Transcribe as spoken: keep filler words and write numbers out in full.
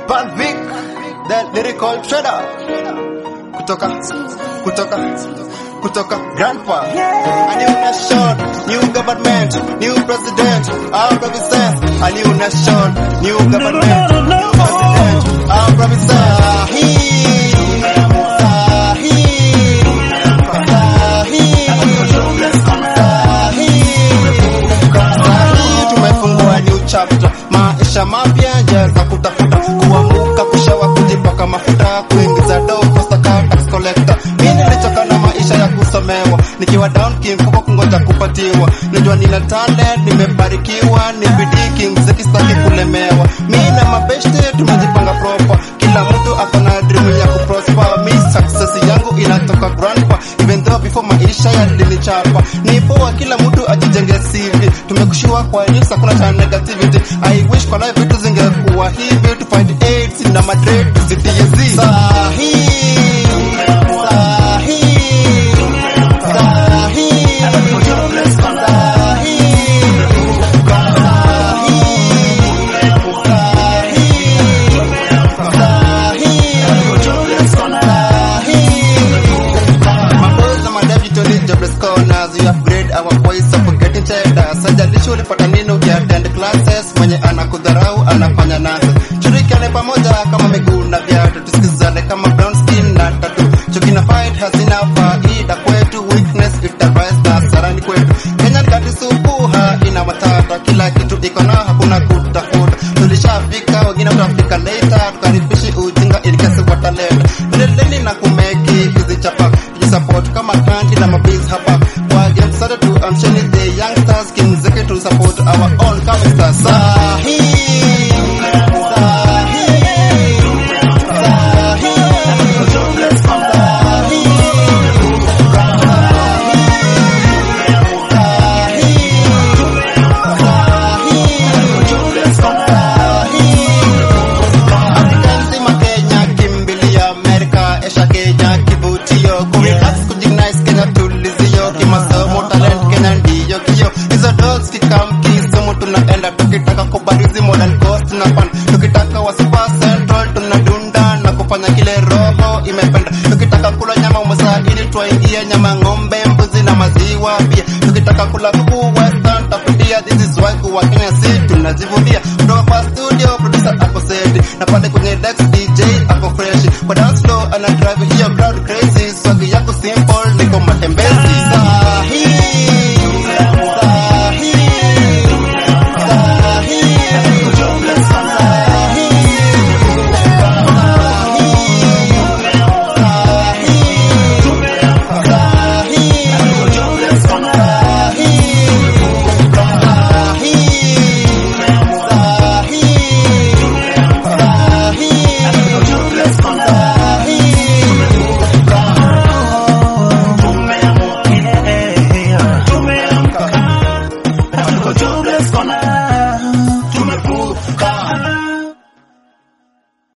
Van Vic, the lyrical trader. Kutoka, kutoka, kutoka grandpa. A new nation, new government, new president, our provinces. A new nation, new government, new president, our provinces. Chapter. Maisha mapya jaza kutafuta kuamuka kushawa kujipaka mafuta kuingiza dough kosta car tax collector. Mimi nilichoka na maisha ya kusomewa nikiwa down kimfuko kungoja kupatiwa. Najua nina talent nimebarikiwa ni bidii kimziki sitaki kulemewa. Mimi na mabeshte tumejipanga proper kila mtu akona dream ya kuprosper. Mi success yangu inatoka grandpa even though before maisha yalinichapa. Ni poa kila mtu ajijenge C V tumekushua kwa news hakuna cha negativity. I wish kwa life vitu zingekuwa hivi to find AIDS na Madrid to D Z. Sahi Sahi Sahi you upgrade our voice of getting cheddar. Sajalishi ulipata nini ukiattend classes? Mwenye anakudharau anafanya nasa. Shirikiane pamoja kama miguu na viatu. Tusikizane kama brown skin na tattoo. Chuki na fight hazina faida kwetu. Weakness itarise na sarani kwetu. Kenya nikati supuha ina matata. Kila kitu iko na hakuna kutafuta. Tulishafika wengine utafika later. Tukaribishi ujinga ilikasi wataleta. Ndeleni na kumeki hizi chapa. Support kama kandi na mabiz hapa. Wage msada tu amsheni the youngsters kimzeke to support our own coming stars. Sahi Sahi Sahi Afrikansi makenya kimbilia Amerika esha Kenya kivutio kurelax kujignize Kenya tulizio kimasomo talent Kenya ndiyo kio hizo dogs kikam kisumu tunaenda tukitaka kubarizi modern coast na